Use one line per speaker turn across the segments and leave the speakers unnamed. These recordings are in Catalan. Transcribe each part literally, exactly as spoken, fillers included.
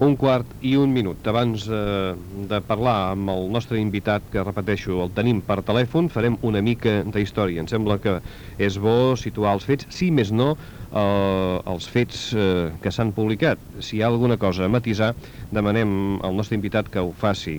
Un quart i un minut. Abans eh, de parlar amb el nostre invitat, que repeteixo, el tenim per telèfon, farem una mica d'història. Em sembla que és bo situar els fets, si més no, eh, els fets eh, que s'han publicat. Si hi ha alguna cosa a matisar, demanem al nostre invitat que ho faci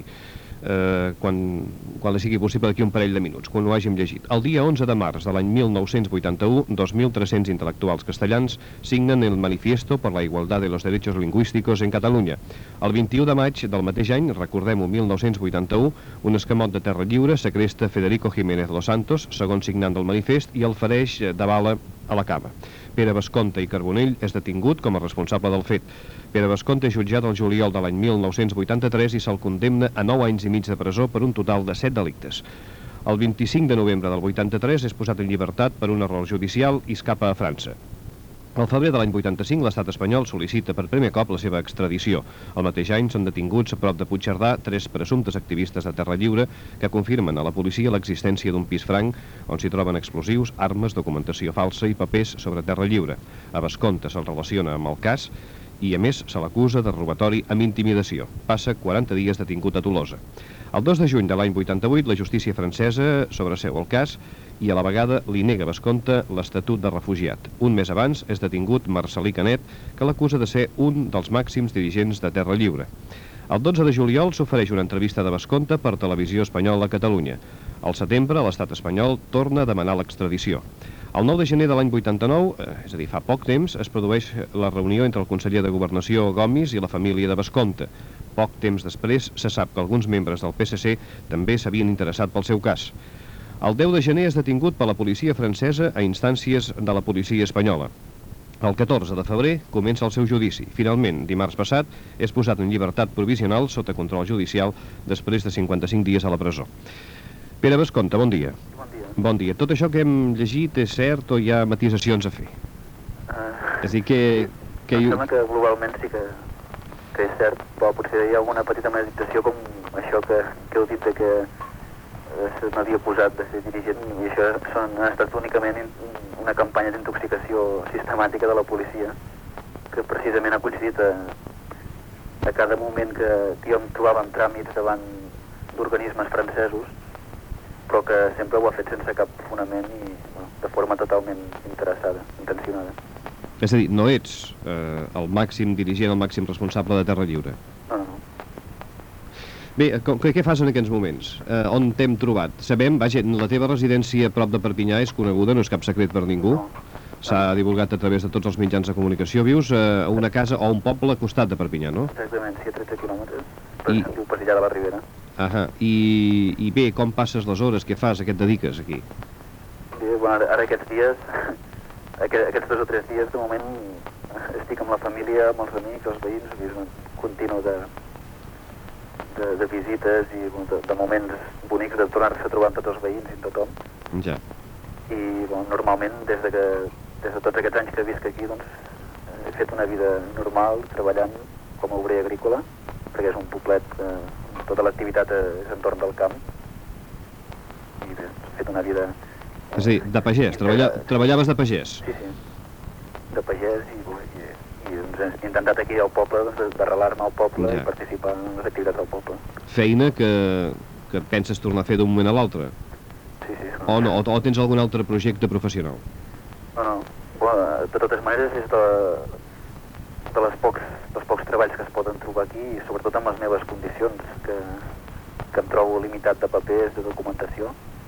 eh, quan, quan li sigui possible d'aquí un parell de minuts, quan ho hàgim llegit. El dia onze de març de l'any mil nou-cents vuitanta-u, dos mil tres-cents intel·lectuals castellans signen el Manifiesto por la Igualdad de los Derechos Lingüísticos en Catalunya. El vint-i-u de maig del mateix any, recordem-ho, mil nou-cents vuitanta-u, un escamot de Terra Lliure segresta Federico Jiménez Los Santos, segon signant del manifest, i el fereix de bala a la cama. Pere Basconte i Carbonell és detingut com a responsable del fet. Pere Basconte és jutjat el juliol de l'any mil nou-cents vuitanta-tres i se'l condemna a nou anys i mig de presó per un total de set delictes. El vint-i-cinc de novembre del vuitanta-tres és posat en llibertat per un error judicial i escapa a França. Al febrer de l'any vuitanta-cinc, l'estat espanyol sol·licita per primer cop la seva extradició. El mateix any són detinguts a prop de Puigcerdà tres presumptes activistes de Terra Lliure que confirmen a la policia l'existència d'un pis franc on s'hi troben explosius, armes, documentació falsa i papers sobre Terra Lliure. A Basconte se'l relaciona amb el cas i, a més, se l'acusa de robatori amb intimidació. Passa quaranta dies detingut a Tolosa. El dos de juny de l'any vuitanta-vuit, la justícia francesa sobreseu el cas i a la vegada li nega a Basconte l'estatut de refugiat. Un mes abans és detingut Marcelí Canet, que l'acusa de ser un dels màxims dirigents de Terra Lliure. El dotze de juliol s'ofereix una entrevista de Basconte per Televisió Espanyola a Catalunya. Al setembre, l'estat espanyol torna a demanar l'extradició. El nou de gener de l'any vuitanta-nou, és a dir, fa poc temps, es produeix la reunió entre el conseller de Governació Gomis i la família de Basconte. Poc temps després se sap que alguns membres del P S C també s'havien interessat pel seu cas. El deu de gener és detingut per la policia francesa a instàncies de la policia espanyola. El catorze de febrer comença el seu judici. Finalment, dimarts passat, és posat en llibertat provisional sota control judicial després de cinquanta-cinc dies a la presó. Pere Basconte, bon dia.
Bon dia.
Bon dia. Tot això que hem llegit és cert o hi ha matisacions a fer?
Uh,
és a dir, que... que
em
hi...
sembla que globalment sí que, que és cert, però potser hi ha alguna petita meditació com això que, que heu dit de que se m'havia posat de ser dirigent, i això són, ha estat únicament in, una campanya d'intoxicació sistemàtica de la policia, que precisament ha coincidit a, a cada moment que, que jo em trobava en tràmits davant d'organismes francesos, però que sempre ho ha fet sense cap fonament i bueno, de forma totalment interessada, intencionada.
És a dir, no ets eh, el màxim dirigent, el màxim responsable de Terra Lliure?
No, no, no.
Bé, com, què fas en aquests moments? Eh, on t'hem trobat? Sabem, vaja, la teva residència a prop de Perpinyà és coneguda, no és cap secret per ningú.
No.
S'ha divulgat a través de tots els mitjans de comunicació. Vius eh, a una casa o a un poble a costat de Perpinyà, no?
Exactament, sí, a tretze quilòmetres. Per
I...
diu Passejar de la Ribera.
Ahà. I, I bé, com passes les hores? Què fas? A què et dediques aquí?
Bé, bueno, ara, ara aquests dies, aquest, aquests dos o tres dies, de moment, estic amb la família, amb els amics, els veïns, és un continu de... De, de visites i de, de moments bonics de tornar-se a trobar amb tots els veïns i amb tothom.
Ja.
I bueno, normalment, des de, que, des de tots aquests anys que visc aquí, doncs, he fet una vida normal, treballant com a obrer agrícola, perquè és un poblet, eh, tota l'activitat és entorn del camp. I bé, he fet una vida...
Eh, és a dir, de pagès, treballa, treballaves de pagès?
Sí, sí, de pagès i... i i doncs, he intentat aquí al poble doncs, d'arrelar-me al poble ja. I participar en les activitats del poble.
Feina que, que penses tornar a fer d'un moment a l'altre?
Sí, sí.
O no, o, o tens algun altre projecte professional?
No, no. Bueno, de totes maneres és de, de les pocs, dels pocs treballs que es poden trobar aquí i sobretot amb les meves condicions, que, que em trobo limitat de papers, de documentació.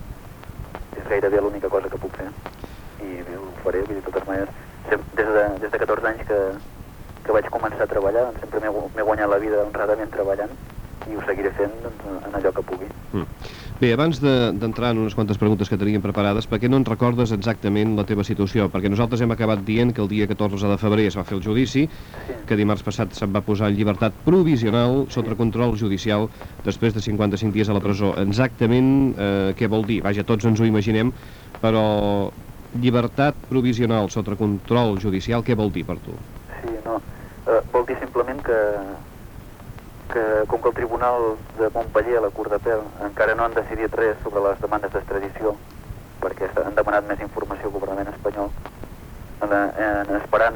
És gairebé l'única cosa que puc fer. I bé, ho faré, de totes maneres. Des de, des de catorze anys que, que vaig començar a treballar, doncs sempre m'he guanyat la vida honradament treballant i ho seguiré fent doncs, en allò que pugui.
Mm. Bé, abans d'entrar de, en unes quantes preguntes que teníem preparades, per què no en recordes exactament la teva situació? Perquè nosaltres hem acabat dient que el dia catorze de febrer es va fer el judici, sí. Que dimarts passat se'n va posar en llibertat provisional sota sí. Control judicial després de cinquanta-cinc dies a la presó. Exactament eh, què vol dir? Vaja, tots ens ho imaginem, però... Llibertat provisional sota control judicial, què vol dir per tu?
Sí, no, uh, vol dir simplement que, que com que el Tribunal de Montpeller, la Cour d'Apel, encara no han decidit res sobre les demandes d'extradició, perquè han demanat més informació al governament espanyol, en, en esperant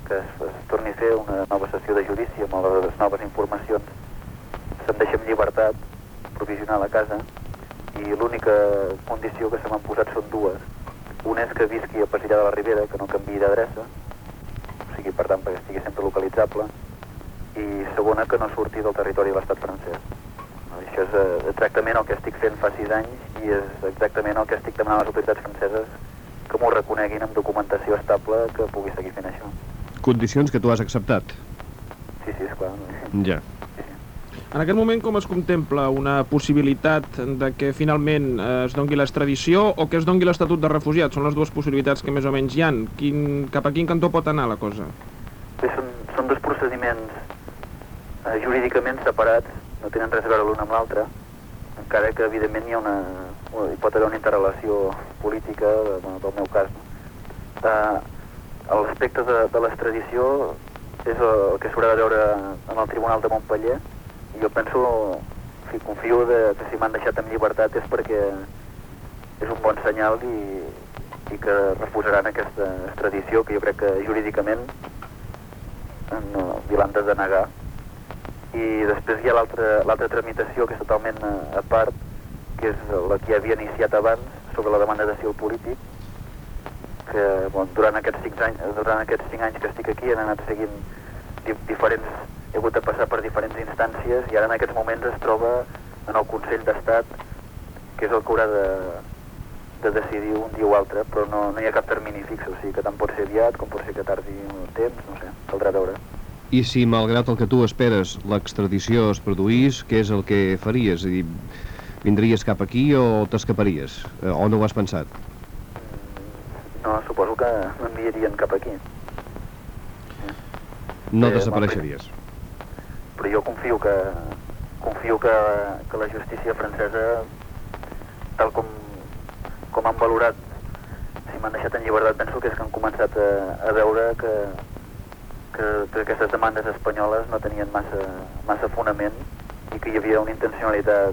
que es, es torni a fer una nova sessió de judici amb les noves informacions. Se'm deixa en llibertat provisional a casa i l'única condició que se m'han posat són dues. Una és que visqui a Pesillà de la Ribera, que no canviï d'adreça, o sigui, per tant, perquè estigui sempre localitzable, i segona, que no surti del territori de l'estat francès. Això és exactament el que estic fent fa sis anys i és exactament el que estic demanant a les autoritats franceses, que m'ho reconeguin amb documentació estable que pugui seguir fent això.
Condicions que tu has acceptat?
Sí, sí, esclar.
Ja.
Sí, sí.
En aquest moment com es contempla una possibilitat de que finalment es dongui l'extradició o que es dongui l'estatut de refugiat? Són les dues possibilitats que més o menys hi ha. Quin, cap a quin cantó pot anar la cosa?
Bé, són, són dos procediments eh, jurídicament separats, no tenen res a veure l'un amb l'altre, encara que evidentment hi ha una, hi pot haver una interrelació política del, del meu cas. No? Eh, L'aspecte de, de l'extradició és el que s'haurà de veure en el Tribunal de Montpeller i jo penso, en fi, confio de, que si m'han deixat en llibertat és perquè és un bon senyal i, i que refusaran aquesta extradició que jo crec que jurídicament no, l'han de denegar. I després hi ha l'altra tramitació que és totalment a part, que és la que ja havia iniciat abans sobre la demanda d'asil polític, que bon, durant, aquests cinc anys, durant aquests cinc anys que estic aquí han anat seguint di diferents, he hagut de passar per diferents instàncies i ara en aquests moments es troba en el Consell d'Estat, que és el que haurà de, de decidir un dia o altre, però no, no hi ha cap termini fix, o sigui que tant pot ser aviat com pot ser que tardi un temps, no sé, caldrà veure.
I si, malgrat el que tu esperes, l'extradició es produís, què és el que faries? És a dir, vindries cap aquí o t'escaparies? O no ho has pensat?
No, suposo que m'enviarien cap aquí.
No
eh,
desapareixeries.
Però jo confio que confio que, que la justícia francesa, tal com, com han valorat, si m'han deixat en llibertat, penso que és que han començat a, a veure que, que, que aquestes demandes espanyoles no tenien massa, massa fonament i que hi havia una intencionalitat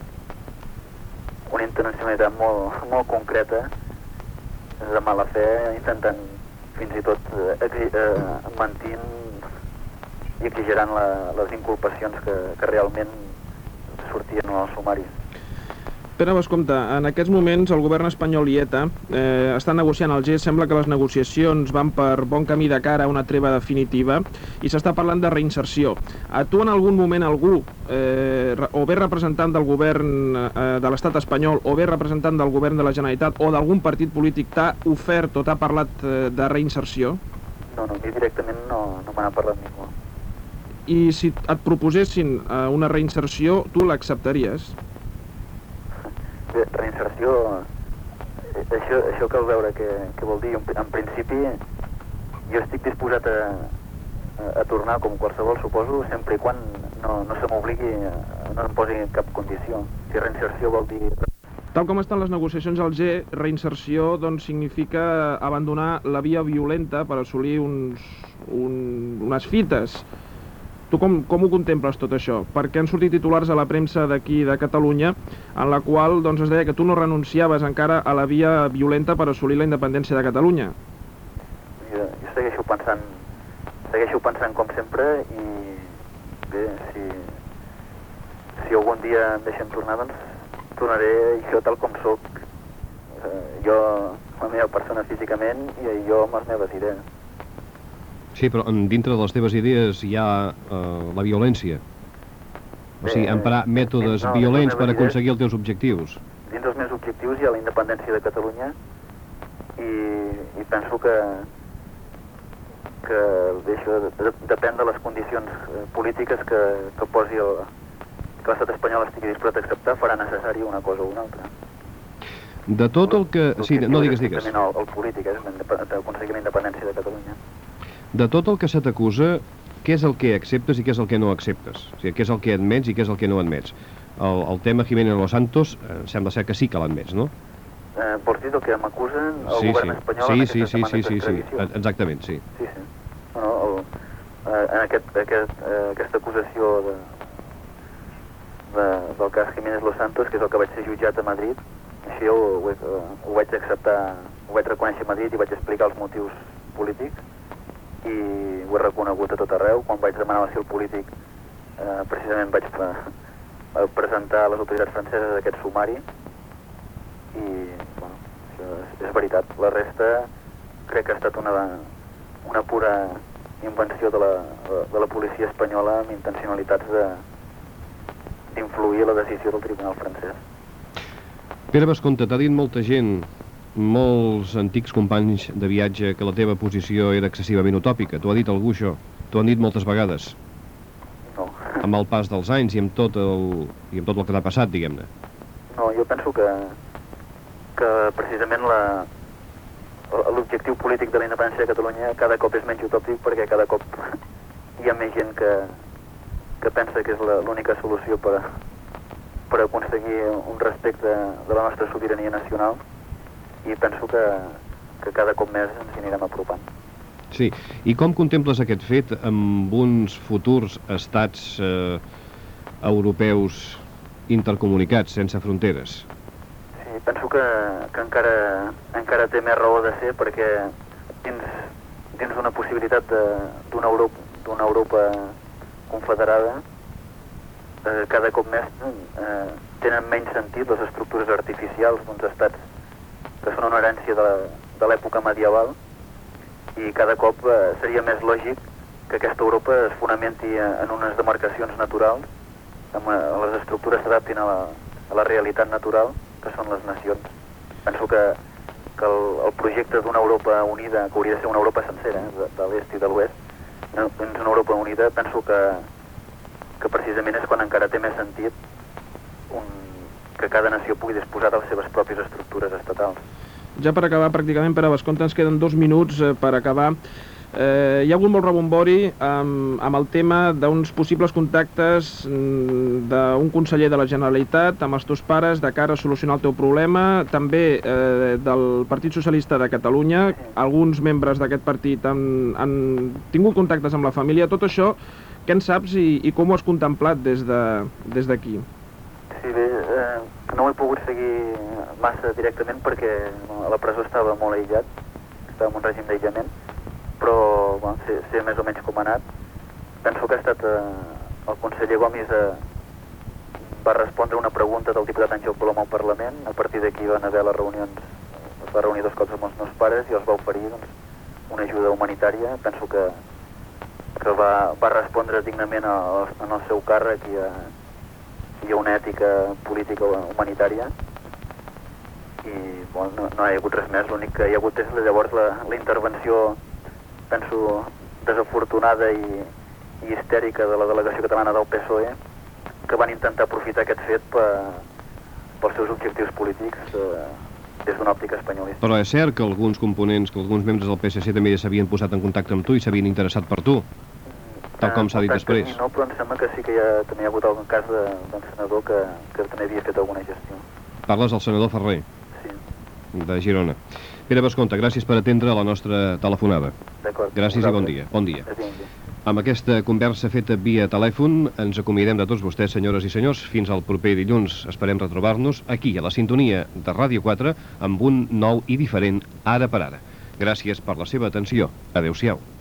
una intencionalitat molt, molt concreta de mala fe, intentant fins i tot eh, eh, mentint i exagerant la, les inculpacions que, que realment sortien al sumari.
Pere Bascompte, en aquests moments el govern espanyol i ETA eh, estan negociant el G. Sembla que les negociacions van per bon camí de cara a una treva definitiva i s'està parlant de reinserció. A tu en algun moment algú, eh, o bé representant del govern eh, de l'estat espanyol o bé representant del govern de la Generalitat o d'algun partit polític t'ha ofert o t'ha parlat eh, de reinserció?
No, no, a mi directament no, no me n'ha parlat ningú.
I si et proposessin eh, una reinserció, tu l'acceptaries?
Bé, reinserció, això, això cal veure què, què vol dir. En, en principi, jo estic disposat a, a, a tornar com qualsevol, suposo, sempre i quan no, no se m'obligui, no em posi cap condició. Si reinserció vol dir...
Tal com estan les negociacions al G, reinserció doncs, significa abandonar la via violenta per assolir uns, un, unes fites. Tu com, com ho contemples tot això? Perquè han sortit titulars a la premsa d'aquí de Catalunya en la qual doncs, es deia que tu no renunciaves encara a la via violenta per assolir la independència de Catalunya.
Jo, jo segueixo pensant segueixo pensant com sempre i bé, si, si algun dia em deixen tornar, doncs tornaré jo tal com soc. Eh, jo, la meva persona físicament i jo amb les meves idees.
Sí, però dintre de les teves idees hi ha uh, la violència. O sigui, emprar mètodes no, violents per aconseguir els teus objectius.
Dins dels meus objectius hi ha la independència de Catalunya i, i penso que, que això de, depèn de les condicions polítiques que, que posi el, que l'estat espanyol estigui disposat a acceptar, farà necessari una cosa o una altra.
De tot el que... Sí, no digues, digues.
El, el polític és aconseguir la independència de Catalunya.
De tot el que se t'acusa, què és el que acceptes i què és el que no acceptes? O sigui, què és el que admets i què és el que no admets? El, el tema Jiménez Los Santos eh, sembla ser que sí que l'admets, no?
Eh, vols dir el que m'acusen el
sí,
govern
sí.
espanyol
sí,
en
sí,
aquestes
sí,
demandes
sí, sí,
d'extradició?
sí, exactament, sí.
Sí, sí. Bueno, el, eh, en aquest, aquest, eh, aquesta acusació de, de, del cas Jiménez Los Santos, que és el que vaig ser jutjat a Madrid, així ho, ho, ho vaig acceptar, ho vaig reconèixer a Madrid i vaig explicar els motius polítics. i ho he reconegut a tot arreu. Quan vaig demanar l'asil polític, eh, precisament vaig pre presentar a les autoritats franceses aquest sumari i, bueno, això és, és veritat. La resta crec que ha estat una, una pura invenció de la, de la policia espanyola amb intencionalitats de d'influir la decisió del tribunal francès.
Pere Basconte, t'ha dit molta gent, molts antics companys de viatge, que la teva posició era excessivament utòpica. T'ho ha dit algú, això? T'ho han dit moltes vegades?
No.
Amb el pas dels anys i amb tot el, i amb tot el que t'ha passat, diguem-ne.
No, jo penso que, que precisament la, l'objectiu polític de la independència de Catalunya cada cop és menys utòpic, perquè cada cop hi ha més gent que, que pensa que és l'única solució per, per aconseguir un respecte de la nostra sobirania nacional, i penso que, que cada cop més ens hi anirem apropant.
Sí, i com contemples aquest fet amb uns futurs estats eh, europeus intercomunicats, sense fronteres?
Sí, penso que, que encara, encara té més raó de ser, perquè dins, dins d'una possibilitat d'una Europa, d'una Europa confederada, eh, cada cop més eh, tenen menys sentit les estructures artificials d'uns estats que són una herència de, de l'època medieval, i cada cop eh, seria més lògic que aquesta Europa es fonamenti en unes demarcacions naturals, amb eh, les estructures s'adaptin a, la, a la realitat natural, que són les nacions. Penso que, que el, el projecte d'una Europa unida, que hauria de ser una Europa sencera, eh, de, de l'est i de l'oest, dins una Europa unida, penso que, que precisament és quan encara té més sentit un, que cada nació pugui disposar de les seves pròpies estructures estatals.
Ja per acabar, pràcticament, Pere Basconte, ens queden dos minuts eh, per acabar. Eh, hi ha hagut molt rebombori amb, amb el tema d'uns possibles contactes d'un conseller de la Generalitat amb els teus pares de cara a solucionar el teu problema, també eh, del Partit Socialista de Catalunya. Alguns membres d'aquest partit han, han tingut contactes amb la família. Tot això, què en saps i, i com ho has contemplat des d'aquí? De, des
Sí, bé, eh, no ho he pogut seguir massa directament perquè no, a la presó estava molt aïllat, estava en un règim d'aïllament, però bueno, sé, sé més o menys com ha anat. Penso que ha estat eh, el conseller Gomis eh, va respondre una pregunta del diputat Àngel Colom al Parlament. A partir d'aquí van haver les reunions, es va reunir dos cops amb els meus pares i els va oferir doncs, una ajuda humanitària. Penso que, que va, va respondre dignament a, a, en el seu càrrec i a, hi ha una ètica política humanitària i bueno, no, no hi ha hagut res més. L'únic que hi ha hagut és llavors la, la intervenció, penso, desafortunada i, i histèrica de la delegació catalana del P S O E, que van intentar aprofitar aquest fet per, pels seus objectius polítics eh, des d'una òptica espanyolista.
Però és cert que alguns components, que alguns membres del P S C també s'havien posat en contacte amb tu i s'havien interessat per tu, tal com s'ha dit després.
No, però em sembla que sí que hi ha, també hi ha hagut algun cas d'un senador que, que també havia fet alguna gestió.
Parles del senador Ferrer?
Sí.
De Girona. Pere Basconte, gràcies per atendre la nostra telefonada.
D'acord.
Gràcies i bon dia. Bon dia.
Adéu.
Amb aquesta conversa feta via telèfon ens acomiadem de tots vostès, senyores i senyors. Fins al proper dilluns esperem retrobar-nos aquí, a la sintonia de Ràdio quatre, amb un nou i diferent Ara per Ara. Gràcies per la seva atenció. Adéu-siau.